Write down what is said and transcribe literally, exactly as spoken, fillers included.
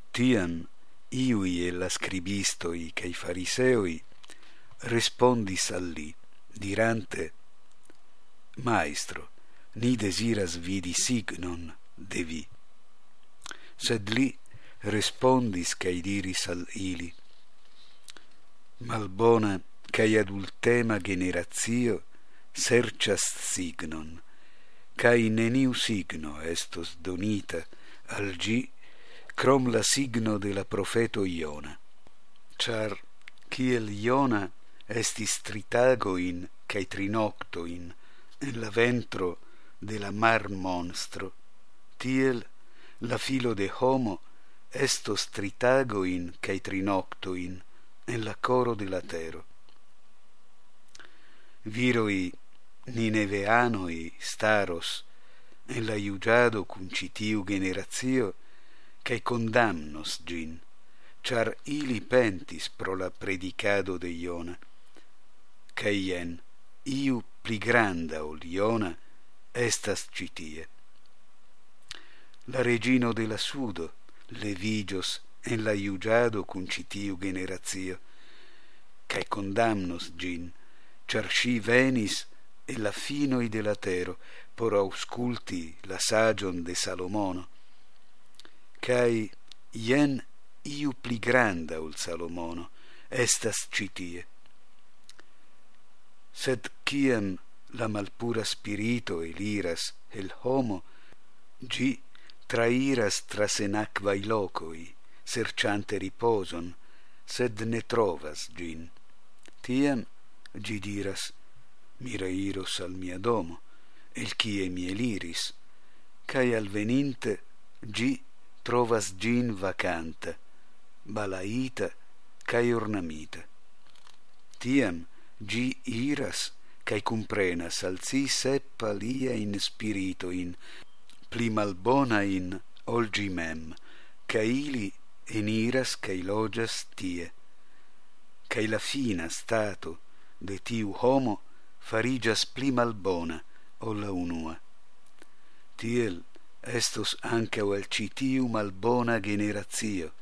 Tiam iui e la scribistoi cae fariseoi respondis al li, dirante: Maestro, ni desiras vidi signon de vi. Sed li respondis cae diris al ili: Malbona cae adultema generatio sercias signon, cae neniu signo estos donita al gi crom la signo de la profeto Iona. Char kiel Iona estis tritagoin cae trinoctoin en la ventro de la mar monstro, tiel la filo de homo estos tritagoin cae trinoctoin en la coro de la tero. Viroi nineveanoi staros en la iugiado cum citiu generatio cae condamnos gin, char ili pentis pro la predicado de Iona, cae ien iu pli granda ol Iona estas citie. La regino de la sudo levigios en la iugiado cum citiu generatio, cae condamnos gin, char sci venis e la finoi de la tero por ausculti la sagion de Salomono, cae ien iu pli granda ol Salomono estas citie. Sed ciam la malpura spirito eliras el homo, gi trairas tras en aquae locoi, serciante riposon, sed ne trovas gin. Tiam gi diras: mi reiros al mia domo, el cie mi eliris, cae al veninte gi trovas gin vacanta, balaita cae ornamita. Tiam gi iras cae cumprenas al si sep aliaen spiritoin pli malbonain ol gi mem, cae ili eniras cae logias tie, cae la fina stato de tiu homo farigias pli malbona ol la unua. Tiel estos ancau al citiu malbona generatio,